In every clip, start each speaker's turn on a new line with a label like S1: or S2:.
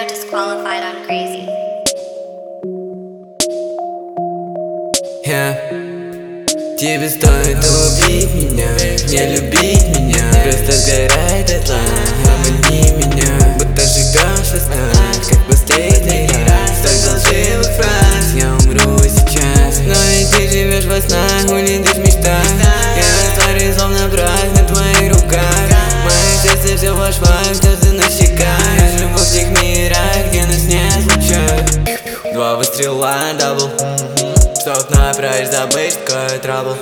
S1: User disqualified on Crazy.
S2: Тебе стоит убить меня, не любить меня. Просто сгорай дотла, обмани меня. Будто живешь во снах, как последний раз. Столько лживых фраз, я умру сейчас. Но ведь ты живешь во снах, улетишь в мечтах. Я растворю словно прах на твоих руках. Мое сердце все во швах, слезы на щеках. Любовь в тех мирах, где нас не звучат. Два выстрела, дабл, чтоб направить, забыть, что такое трабл.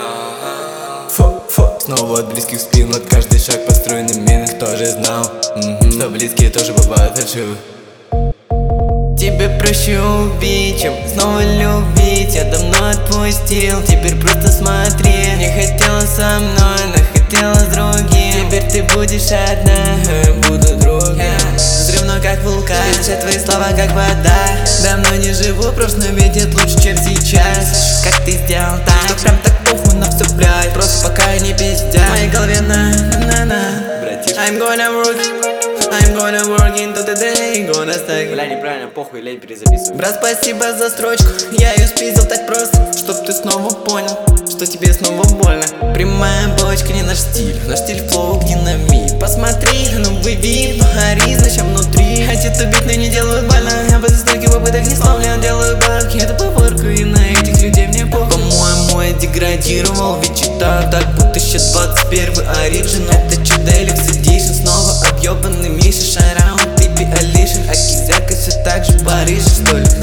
S2: Снова от близких в спину, от каждый шаг построен на минах. Тоже знал, что близкие тоже бывают фальшивы. Тебе проще убить, чем снова любить. Я давно отпустил, теперь просто смотри. Не хотела со мной, но хотела с другим. Теперь ты будешь одна, а я буду другим. Взрывной как вулкан, все твои слова как вода. Давно не живу, прошлым видит лучше, чем сейчас. Как ты сделал так, что прям так похуй на все, блядь. Просто пока не пиздят. В моей голове на-на-на. I'm gonna work into the day, gonna stack.
S3: Бля, неправильно, похуй, лень, перезаписывай.
S2: Брат, спасибо за строчку, я ее спиздил так просто, чтоб ты снова понял, что тебе снова больно. Прямая бочка, не наш стиль флоу, динамит. Посмотри, новый вид, но гори, зачем внутри. Хотят убить, но не делают больно. Я после стольких попыток не славлен, делаю барки. Это поворка, и на этих людей мне похуй. По-моему, я деградировал, ведь читаю так, будто сейчас 21 оригин. Это чуделик Edition, снова объебанный Миша. Шарам, типи Алишин, а Кизяка все так же в Париже, что ли?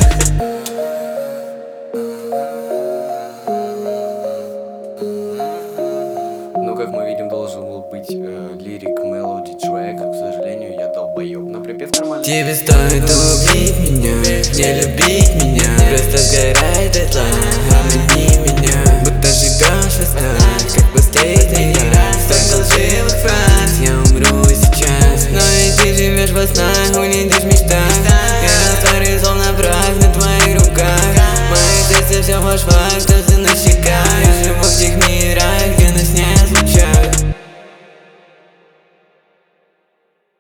S3: Ну, как мы видим, должен был быть лирик, мелоди, трек. К сожалению, я долбоёб. Но припев нормальный.
S2: Тебе стоит убить меня, не любить меня. Просто сгорай дотла, обмани меня. Будто живешь во снах, как последний раз. Столько лживых фраз, я умру сейчас. Но ведь ты живешь во снах, улетишь в мечтах. Я растворю словно прах на твоих руках. Мое сердце все во швах, слезы на щеках.